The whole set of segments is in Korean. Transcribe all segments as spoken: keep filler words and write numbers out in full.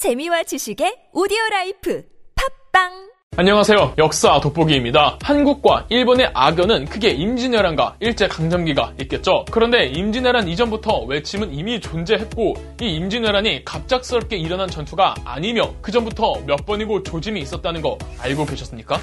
재미와 지식의 오디오라이프 팝빵. 안녕하세요. 역사 돋보기입니다. 한국과 일본의 악연은 크게 임진왜란과 일제강점기가 있겠죠. 그런데 임진왜란 이전부터 외침은 이미 존재했고 이 임진왜란이 갑작스럽게 일어난 전투가 아니며 그 전부터 몇 번이고 조짐이 있었다는 거 알고 계셨습니까?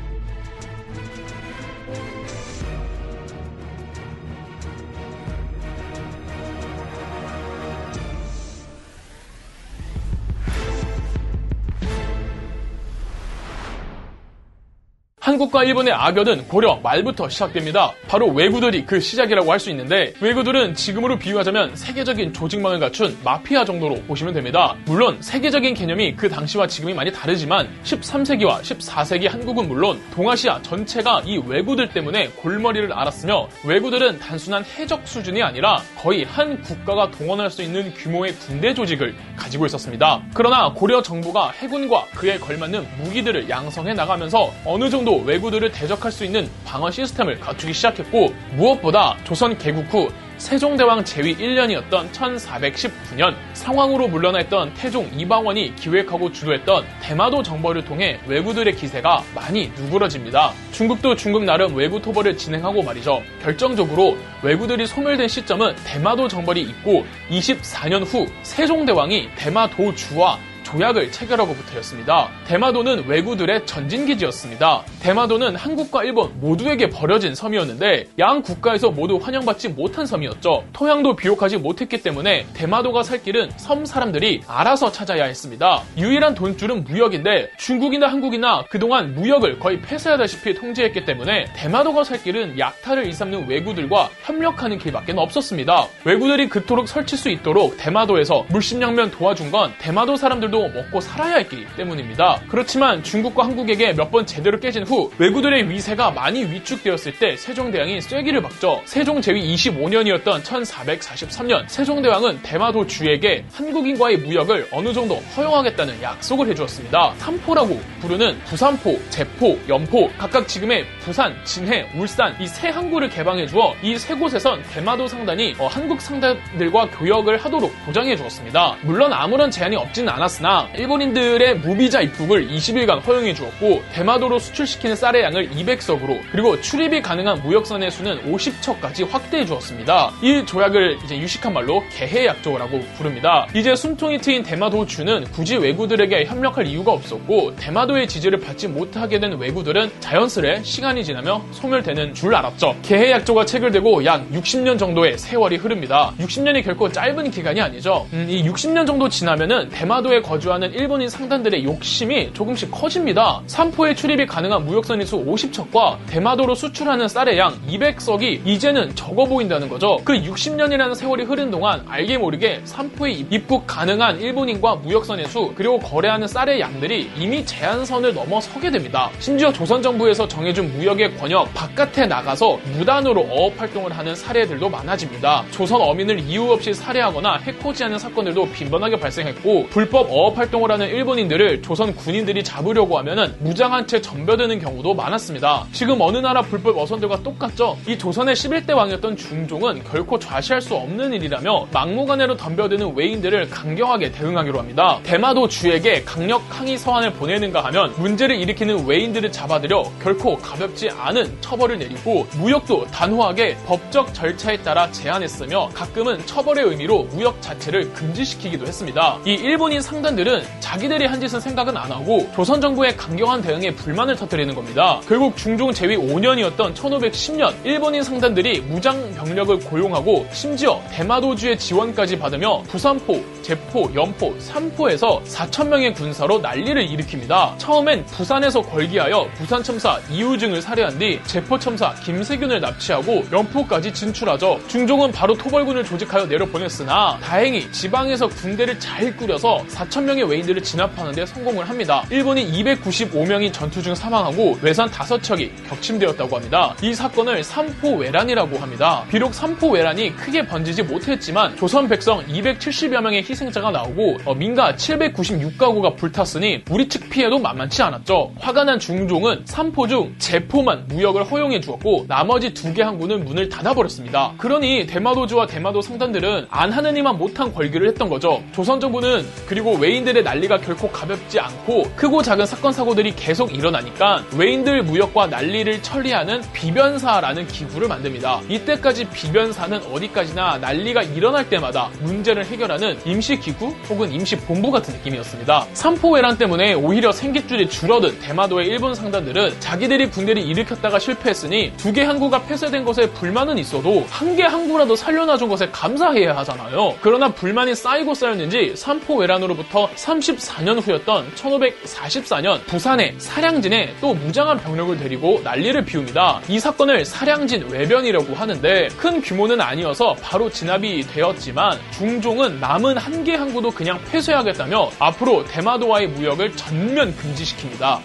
한국과 일본의 악연은 고려 말부터 시작됩니다. 바로 왜구들이 그 시작이라고 할 수 있는데 왜구들은 지금으로 비유하자면 세계적인 조직망을 갖춘 마피아 정도로 보시면 됩니다. 물론 세계적인 개념이 그 당시와 지금이 많이 다르지만 십삼 세기와 십사 세기 한국은 물론 동아시아 전체가 이 왜구들 때문에 골머리를 앓았으며 왜구들은 단순한 해적 수준이 아니라 거의 한 국가가 동원할 수 있는 규모의 군대 조직을 가지고 있었습니다. 그러나 고려 정부가 해군과 그에 걸맞는 무기들을 양성해 나가면서 어느 정도 왜구들을 대적할 수 있는 방어 시스템을 갖추기 시작했고 무엇보다 조선 개국 후 세종대왕 재위 일 년이었던 천사백십구 년 상황으로 물러나 있던 태종 이방원이 기획하고 주도했던 대마도 정벌을 통해 왜구들의 기세가 많이 누그러집니다. 중국도 중국 나름 왜구 토벌을 진행하고 말이죠. 결정적으로 왜구들이 소멸된 시점은 대마도 정벌이 있고 이십사 년 후 세종대왕이 대마도주와 조약을 체결하고부터였습니다. 대마도는 왜구들의 전진기지였습니다. 대마도는 한국과 일본 모두에게 버려진 섬이었는데 양 국가에서 모두 환영받지 못한 섬이었죠. 토양도 비옥하지 못했기 때문에 대마도가 살 길은 섬 사람들이 알아서 찾아야 했습니다. 유일한 돈줄은 무역인데 중국이나 한국이나 그동안 무역을 거의 폐쇄하다시피 통제했기 때문에 대마도가 살 길은 약탈을 일삼는 왜구들과 협력하는 길밖에 없었습니다. 왜구들이 그토록 설칠 수 있도록 대마도에서 물심양면 도와준 건 대마도 사람들도 먹고 살아야 했기 때문입니다. 그렇지만 중국과 한국에게 몇 번 제대로 깨진 후 왜구들의 위세가 많이 위축되었을 때 세종대왕이 쐐기를 박죠. 세종 재위 이십오 년이었던 천사백사십삼 년 세종대왕은 대마도 주에게 한국인과의 무역을 어느 정도 허용하겠다는 약속을 해주었습니다. 삼포라고 부르는 부산포, 제포, 연포 각각 지금의 부산, 진해, 울산 이 세 항구를 개방해주어 이 세 곳에선 대마도 상단이 어, 한국 상단들과 교역을 하도록 보장해 주었습니다. 물론 아무런 제한이 없지는 않았으나 일본인들의 무비자 입국을 이십 일간 허용해 주었고 대마도로 수출시키는 쌀의 양을 이백 석으로 그리고 출입이 가능한 무역선의 수는 오십 척까지 확대해 주었습니다. 이 조약을 이제 유식한 말로 개해약조라고 부릅니다. 이제 숨통이 트인 대마도주는 굳이 왜구들에게 협력할 이유가 없었고 대마도의 지지를 받지 못하게 된 왜구들은 자연스레 시간이 지나며 소멸되는 줄 알았죠. 개해약조가 체결되고 약 육십 년 정도의 세월이 흐릅니다. 육십 년이 결코 짧은 기간이 아니죠. 음, 이 육십 년 정도 지나면은 대마도에 거주하는 일본인 상단들의 욕심이 조금씩 커집니다. 삼포에 출입이 가능한 무역선의 수 오십 척과 대마도로 수출하는 쌀의 양 이백 석이 이제는 적어 보인다는 거죠. 그 육십 년이라는 세월이 흐른 동안 알게 모르게 삼포에 입국 가능한 일본인과 무역선의 수 그리고 거래하는 쌀의 양들이 이미 제한선을 넘어서게 됩니다. 심지어 조선 정부에서 정해준 무역의 권역 바깥에 나가서 무단으로 어업활동을 하는 사례들도 많아집니다. 조선 어민을 이유 없이 살해하거나 해코지하는 사건들도 빈번하게 발생했고 불법 어업활동을 하는 일본인들을 조선 군인들이 잡으려고 하면은 무장한 채 전벼드는 경우도 많았습니다. 지금 어느 나라 불법 어선들과 똑같죠? 이 조선의 십일 대 왕이었던 중종은 결코 좌시할 수 없는 일이라며 막무가내로 덤벼드는 왜인들을 강경하게 대응하기로 합니다. 대마도 주에게 강력 항의 서한을 보내는가 하면 문제를 일으키는 왜인들을 잡아들여 결코 가볍지 않은 처벌을 내리고 무역도 단호하게 법적 절차에 따라 제한했으며 가끔은 처벌의 의미로 무역 자체를 금지시키기도 했습니다. 이 일본인 상단들은 자기들이 한 짓은 생각은 안 하고 조선 정부의 강경한 대응에 불만을 터뜨리는 겁니다. 결국 중종 재위 오 년이었던 천오백십 년 일본인 상단들이 무장 병력을 고용하고 심지어 대마도주의 지원까지 받으며 부산포, 제포, 연포, 삼포에서 사천 명의 군사로 난리를 일으킵니다. 처음엔 부산에서 걸기하여 부산첨사 이우증을 살해한 뒤 제포첨사 김세균을 납치하고 연포까지 진출하죠. 중종은 바로 토벌군을 조직하여 내려보냈으나 다행히 지방에서 군대를 잘 꾸려서 사천 명의 왜인들을 진압하는 데 성공을 합니다. 일본인 이백구십오 명이 전투 중 사망하고 외선 다섯 척이 격침되었다고 합니다. 이 사건을 삼포왜란이라고 합니다. 비록 삼포왜란이 크게 번지지 못했지만 조선 백성 이백칠십여 명의 희생자가 나오고 어, 민가 칠백구십육 가구가 불탔으니 우리 측 피해도 만만치 않았죠. 화가 난 중종은 삼포 중 제포만 무역을 허용해 주었고 나머지 두 개 항구는 문을 닫아버렸습니다. 그러니 대마도주와 대마도 상단들은 안 하느니만 못한 걸기를 했던 거죠. 조선 정부는 그리고 왜 외인들의 난리가 결코 가볍지 않고 크고 작은 사건 사고들이 계속 일어나니까 외인들 무역과 난리를 처리하는 비변사라는 기구를 만듭니다. 이때까지 비변사는 어디까지나 난리가 일어날 때마다 문제를 해결하는 임시기구 혹은 임시본부 같은 느낌이었습니다. 삼포회란 때문에 오히려 생깃줄이 줄어든 대마도의 일본 상단들은 자기들이 군대를 일으켰다가 실패했으니 두 개 항구가 폐쇄된 것에 불만은 있어도 한 개 항구라도 살려놔준 것에 감사해야 하잖아요. 그러나 불만이 쌓이고 쌓였는지 삼포회란으로부터 삼십사 년 후였던 천오백사십사 년 부산의 사량진에 또 무장한 병력을 데리고 난리를 피웁니다. 이 사건을 사량진 외변이라고 하는데 큰 규모는 아니어서 바로 진압이 되었지만 중종은 남은 한 개 항구도 그냥 폐쇄하겠다며 앞으로 대마도와의 무역을 전면 금지시킵니다.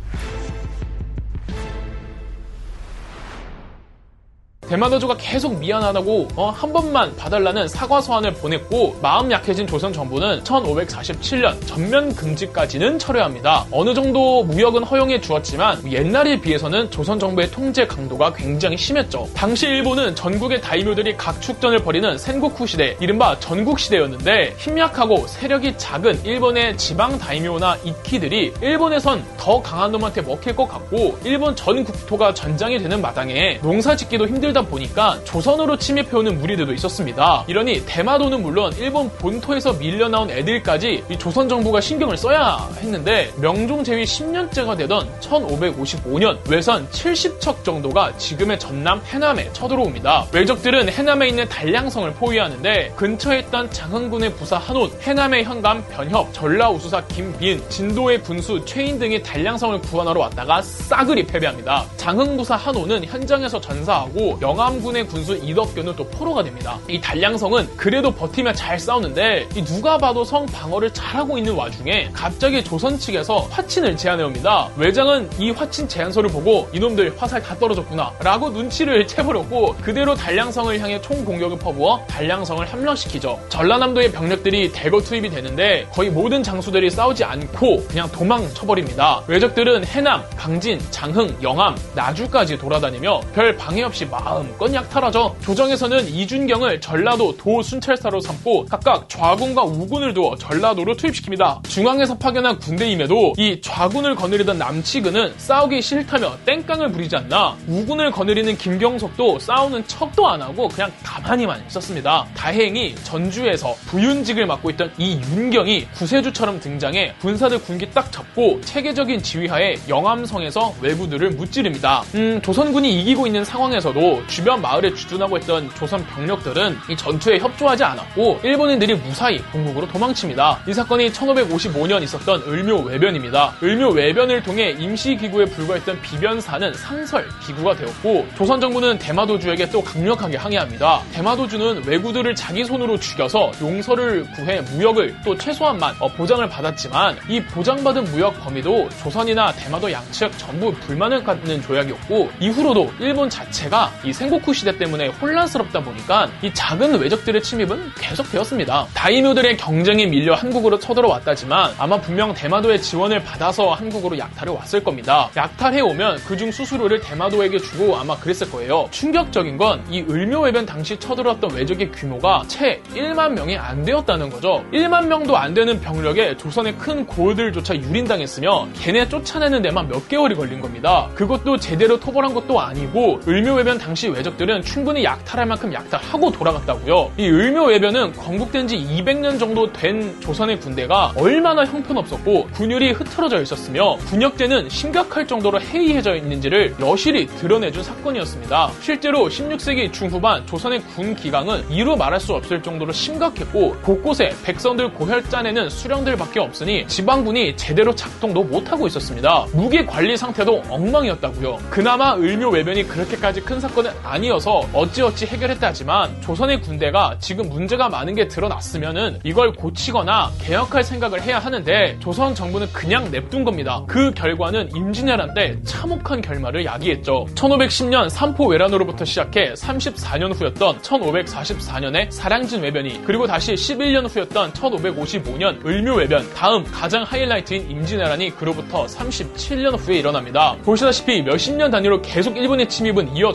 대마도주가 계속 미안하다고 어, 한 번만 봐달라는 사과 서한을 보냈고 마음 약해진 조선 정부는 천오백사십칠 년 전면 금지까지는 철회합니다. 어느 정도 무역은 허용해 주었지만 옛날에 비해서는 조선 정부의 통제 강도가 굉장히 심했죠. 당시 일본은 전국의 다이묘들이 각축전을 벌이는 센고쿠 시대, 이른바 전국시대였는데 힘약하고 세력이 작은 일본의 지방 다이묘나 이키들이 일본에선 더 강한 놈한테 먹힐 것 같고 일본 전 국토가 전장이 되는 마당에 농사짓기도 힘들 다 보니까 조선으로 침입해오는 무리들도 있었습니다. 이러니 대마도는 물론 일본 본토에서 밀려나온 애들까지 이 조선 정부가 신경을 써야 했는데 명종 제위 십 년째가 되던 천오백오십오 년 외선 칠십 척 정도가 지금의 전남 해남에 쳐들어옵니다. 외적들은 해남에 있는 단량성을 포위하는데 근처에 있던 장흥군의 부사 한온, 해남의 현감 변협, 전라우수사 김빈, 진도의 군수 최인 등이 단량성을 구원하러 왔다가 싸그리 패배합니다. 장흥부사 한온은 현장에서 전사하고 영암군의 군수 이덕교는 또 포로가 됩니다. 이 단량성은 그래도 버티며 잘 싸우는데 이 누가 봐도 성 방어를 잘하고 있는 와중에 갑자기 조선 측에서 화친을 제안해옵니다. 외장은 이 화친 제안서를 보고 이놈들 화살 다 떨어졌구나 라고 눈치를 채버렸고 그대로 단량성을 향해 총공격을 퍼부어 단량성을 함락시키죠. 전라남도의 병력들이 대거 투입이 되는데 거의 모든 장수들이 싸우지 않고 그냥 도망쳐버립니다. 외적들은 해남, 강진, 장흥, 영암, 나주까지 돌아다니며 별 방해 없이 마음껏 약탈하죠. 조정에서는 이준경을 전라도 도 순찰사로 삼고 각각 좌군과 우군을 두어 전라도로 투입시킵니다. 중앙에서 파견한 군대임에도 이 좌군을 거느리던 남치근은 싸우기 싫다며 땡깡을 부리지 않나 우군을 거느리는 김경석도 싸우는 척도 안 하고 그냥 가만히만 있었습니다. 다행히 전주에서 부윤직을 맡고 있던 이 윤경이 구세주처럼 등장해 군사들 군기 딱 잡고 체계적인 지휘하에 영암성에서 왜구들을 무찌릅니다. 음, 조선군이 이기고 있는 상황에서도 주변 마을에 주둔하고 있던 조선 병력들은 이 전투에 협조하지 않았고 일본인들이 무사히 본국으로 도망칩니다. 이 사건이 천오백오십오 년 있었던 을묘 외변입니다. 을묘 외변을 통해 임시기구에 불과했던 비변사는 상설 기구가 되었고 조선 정부는 대마도주에게 또 강력하게 항의합니다. 대마도주는 왜구들을 자기 손으로 죽여서 용서를 구해 무역을 또 최소한만 보장을 받았지만 이 보장받은 무역 범위도 조선이나 대마도 양측 전부 불만을 갖는 조약이었고 이후로도 일본 자체가 이 생고쿠 시대 때문에 혼란스럽다 보니까 이 작은 외적들의 침입은 계속되었습니다. 다이묘들의 경쟁에 밀려 한국으로 쳐들어왔다지만 아마 분명 대마도의 지원을 받아서 한국으로 약탈을 왔을 겁니다. 약탈해오면 그중 수수료를 대마도에게 주고 아마 그랬을 거예요. 충격적인 건 이 을묘외변 당시 쳐들어왔던 외적의 규모가 채 일만 명이 안 되었다는 거죠. 일만 명도 안 되는 병력에 조선의 큰 고을들조차 유린당했으며 걔네 쫓아내는 데만 몇 개월이 걸린 겁니다. 그것도 제대로 토벌한 것도 아니고 을묘외변 당시 외적들은 충분히 약탈할 만큼 약탈하고 돌아갔다고요. 이 을묘외변은 건국된 지 이백 년 정도 된 조선의 군대가 얼마나 형편없었고 군율이 흐트러져 있었으며 군역제는 심각할 정도로 해이해져 있는지를 여실히 드러내준 사건이었습니다. 실제로 십육 세기 중후반 조선의 군 기강은 이루 말할 수 없을 정도로 심각했고 곳곳에 백성들 고혈 짜내는 수령들밖에 없으니 지방군이 제대로 작동도 못하고 있었습니다. 무기 관리 상태도 엉망이었다고요. 그나마 을묘외변이 그렇게까지 큰 사건은 아니어서 어찌어찌 해결했다 하지만 조선의 군대가 지금 문제가 많은 게 드러났으면은 이걸 고치거나 개혁할 생각을 해야 하는데 조선 정부는 그냥 냅둔 겁니다. 그 결과는 임진왜란 때 참혹한 결말을 야기했죠. 천오백십 년 삼포외란으로부터 시작해 삼십사 년 후였던 천오백사십사 년의 사량진 외변이 그리고 다시 십일 년 후였던 천오백오십오 년 을묘외변 다음 가장 하이라이트인 임진왜란이 그로부터 삼십칠 년 후에 일어납니다. 보시다시피 몇십 년 단위로 계속 일본의 침입은 이어졌죠.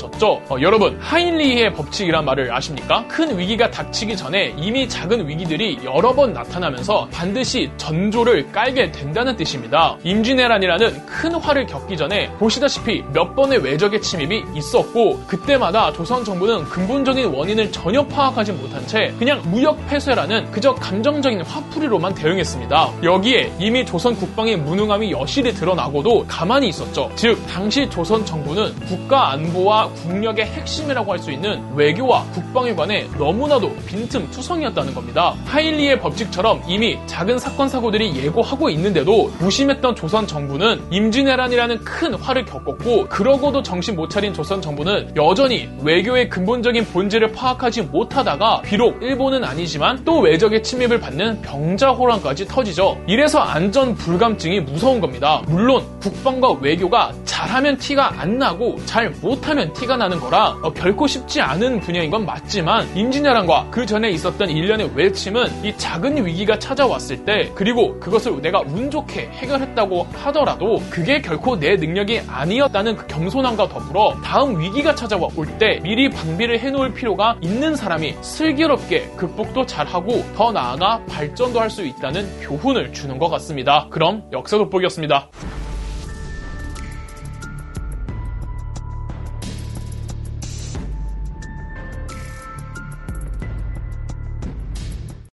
어, 여러분, 하인리히의 법칙이란 말을 아십니까? 큰 위기가 닥치기 전에 이미 작은 위기들이 여러 번 나타나면서 반드시 전조를 깔게 된다는 뜻입니다. 임진왜란이라는 큰 화를 겪기 전에 보시다시피 몇 번의 외적의 침입이 있었고 그때마다 조선 정부는 근본적인 원인을 전혀 파악하지 못한 채 그냥 무역 폐쇄라는 그저 감정적인 화풀이로만 대응했습니다. 여기에 이미 조선 국방의 무능함이 여실히 드러나고도 가만히 있었죠. 즉 당시 조선 정부는 국가 안보와 국력의 핵심이라고 할 수 있는 외교와 국방에 관해 너무나도 빈틈투성이었다는 겁니다. 하인리히의 법칙처럼 이미 작은 사건 사고들이 예고하고 있는데도 무심했던 조선 정부는 임진왜란이라는 큰 화를 겪었고 그러고도 정신 못 차린 조선 정부는 여전히 외교의 근본적인 본질을 파악하지 못하다가 비록 일본은 아니지만 또 외적의 침입을 받는 병자호란까지 터지죠. 이래서 안전 불감증이 무서운 겁니다. 물론 국방과 외교가 잘하면 티가 안 나고 잘 못하면 티가 나는 거라 어, 결코 쉽지 않은 분야인 건 맞지만 임진왜란과 그 전에 있었던 일련의 외침은 이 작은 위기가 찾아왔을 때 그리고 그것을 내가 운 좋게 해결했다고 하더라도 그게 결코 내 능력이 아니었다는 그 겸손함과 더불어 다음 위기가 찾아올 때 미리 방비를 해놓을 필요가 있는 사람이 슬기롭게 극복도 잘하고 더 나아가 발전도 할 수 있다는 교훈을 주는 것 같습니다. 그럼 역사 돋보기였습니다.